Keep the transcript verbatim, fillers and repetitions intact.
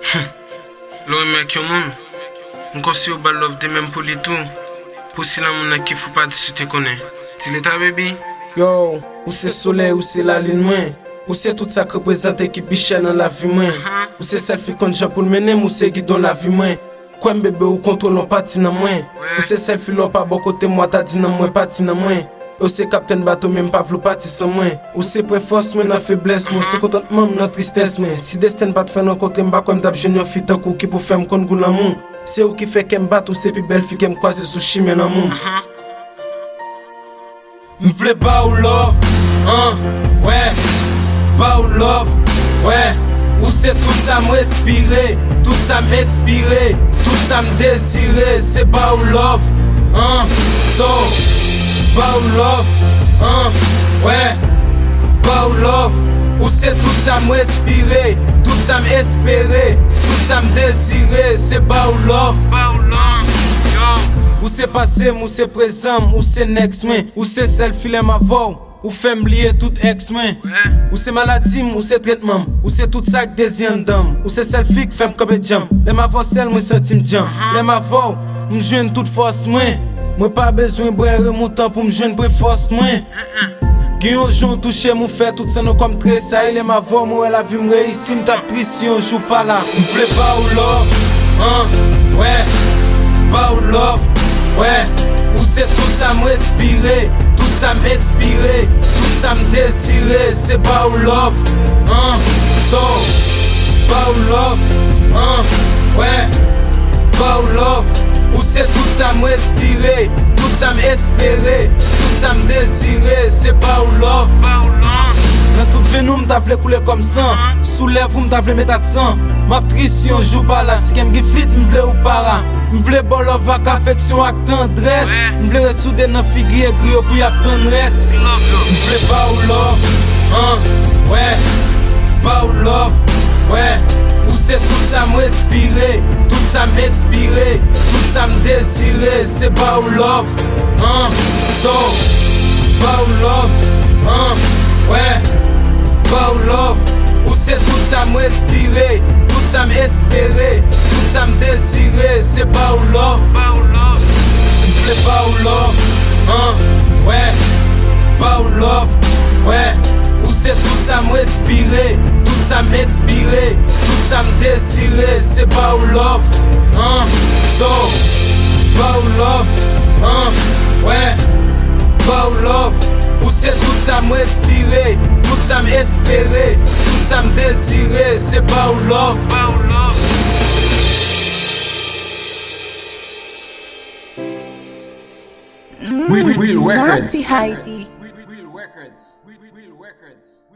Lo mec yo moun. M'ko si ou bal love de même pour li tout. Pour si la moun qui faut pas discuter connaît. Ti l'état baby. Yo, ou c'est soleil ou c'est la lune moins. Ou c'est tout ça qui représente qui biche dans la vie moins. Ou c'est selfie quand j'ai pour mener ou c'est qui dans la vie moins. Quoi bébé ou contrôle non parti dans moins. Ou c'est selfie là pas bon côté moi t'as dit dans moins parti dans moins. Ou c'est captain bateau même pas vouloir partir sans moi. Ou c'est point force mais dans faiblesse moi c'est contentement dans tristesse mais si destin pas te faire non côté m'ba comme d'ab junior fit ou qui pour faire m'con goût l'amour. C'est ou qui fait qu'elle batte ou c'est plus belle fille qu'elle croise sous chimie dans mon. M'vle ba ou love, hein, ouais, ba ou love, ouais. Ou c'est tout ça m'respirer, tout ça m'expirer, tout ça m'désirer, c'est ba ou love, hein, so. Ba ou love, hein, ouais, ba ou love. Ou c'est tout ça m'respirer, tout ça m'espérer, tout ça m'désirer, c'est ba ou love, ba ou love, yo. Ou c'est passé, ou c'est présent, ou c'est next man, ou c'est selfie ma voix, ou fait m'lier tout ex man. Ou c'est maladie, ou c'est traitement, ou c'est tout ça que désir d'homme, ou c'est selfie qui fait comme jam. Les ma voix seule, moi senti m'jam. Les ma voix, m'joine toute force moi. Moi pas besoin de mon temps pour m'joindre pour force moi. Qui un jour touché m'ou fait tout ça non comme très ça. Il est ma voix, moi la vie m'réussit, m'tape triste si on joue pas là. M'plaît pas ou love, hein, ouais, pas ou love. Ouais, ou c'est tout ça m'respirer, tout ça m'expirer, tout ça m'désirer, c'est pas ou love, hein, so, pas ou love, hein, ouais, pas ou love, ou c'est tout ça m'respirer, tout ça m'espérer, tout ça m'désirer, c'est pas ou love, pas ou love. Dans toute vie nous m'ta vle couler comme ça, soulève ou m'ta vle mettre accent, ma triste si on joue pas là, si qu'elle m'gifit m'vle ou para. M'vle bon love ak affection ak tendresse. M'vle ressouder nan figure grio pour y ap tendresse. M'vle pas ou love, hein, ouais, pas ou love, ouais. Ou c'est tout ça m'respirer, tout ça m'expirer, tout ça m'désirer, c'est pas ou love, hein, so, pas ou love, hein, ouais, pas ou love. Ou c'est tout ça m'respirer, tout ça m'espérer, tout ça m'désirer, c'est pas ou love, pas ou love. M'plaît pas ou love, hein, ouais, pas ou love, ouais. Ou c'est tout ça m'respirer, tout ça m'expirer, tout ça m'désirer, c'est pas ou love, hein, so, pas ou love, hein, ouais, pas ou love. Ou c'est tout ça m'respirer, tout ça m'espérer, tout ça m'désirer, c'est pas ou love, pas ou love. Real, real records. Nasty Heidi. Real, real records. Real, real records.